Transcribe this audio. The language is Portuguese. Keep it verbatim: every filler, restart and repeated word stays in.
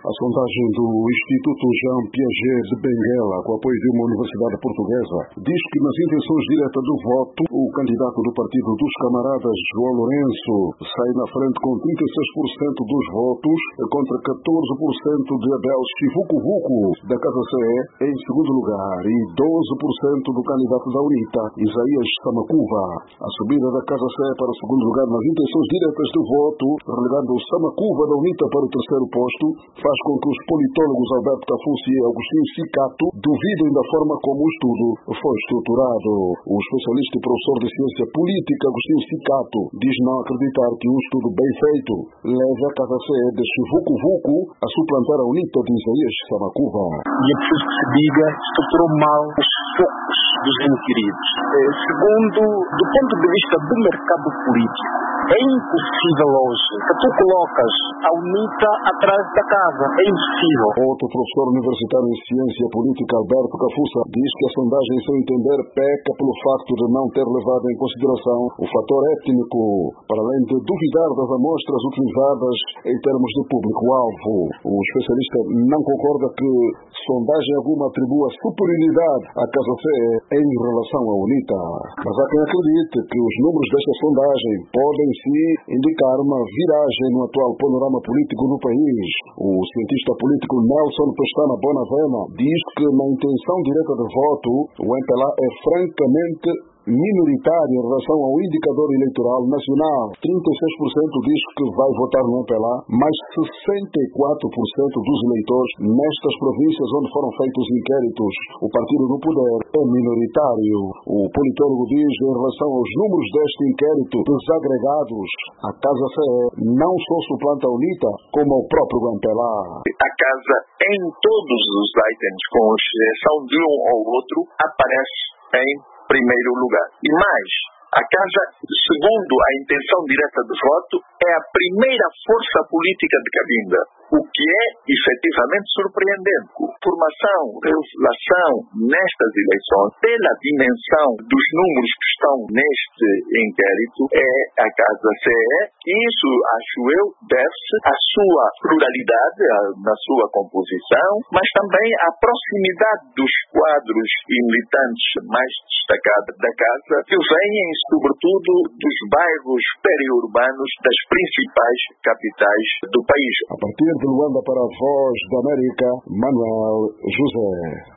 A sondagem do Instituto Jean Piaget de Benguela, com apoio de uma universidade portuguesa, diz que nas intenções diretas do voto, o candidato do Partido dos Camaradas, João Lourenço, sai na frente com trinta e seis por cento dos votos, contra catorze por cento de Abel Chivuco-Vuco, da Casa C E, em segundo lugar, e doze por cento do candidato da UNITA, Isaías Samacuva. A subida da Casa C E para o segundo lugar nas intenções diretas do voto, relegando Samacuva da UNITA para o terceiro posto, faz com que os politólogos Alberto Cafucci e Agostinho Sicato duvidem da forma como o estudo foi estruturado. O especialista e professor de ciência política Agostinho Sicato diz não acreditar que um estudo bem feito leve a Casa C E de Chivuco-Vuco a suplantar a UNITA de Isaías Samacuva. E é preciso que se diga, estruturou mal os focos dos inquiridos. Segundo, do ponto de vista do mercado político, é impossível hoje que tu colocas a UNITA atrás da casa. É impossível. Outro professor universitário em ciência política, Alberto Cafucci, diz que a sondagem, em seu entender, peca pelo facto de não ter levado em consideração o fator étnico, para além de duvidar das amostras utilizadas em termos de público-alvo. O especialista não concorda que sondagem alguma atribua superioridade à Casa C E em relação à UNITA. Mas há quem acredite que os números desta sondagem podem sim indicar uma viragem no atual panorama político do país. O cientista político Nelson Pestana Bonavena diz que na intenção direta de voto, o M P L A é francamente minoritário em relação ao indicador eleitoral nacional. trinta e seis por cento diz que vai votar no M P L A, mas sessenta e quatro por cento dos eleitores nestas províncias onde foram feitos inquéritos. O partido no poder é minoritário. O politólogo diz, em relação aos números deste inquérito desagregados, a Casa C E não só suplanta a UNITA, como o próprio M P L A. A Casa, em todos os itens, com exceção de um ou outro, aparece em primeiro lugar. E mais, a Casa, segundo a intenção direta de voto, é a primeira força política de Cabinda, o que é efetivamente surpreendente. Formação, revelação nestas eleições, pela dimensão dos números que estão neste inquérito, é a Casa C E, e isso, acho eu, deve-se à sua pluralidade, na sua composição, mas também à proximidade dos quadros e militantes mais destacados da Casa, que vêm, sobretudo, dos bairros periurbanos das principais capitais do país. A partir de Luanda para a Voz da América, Manuel José.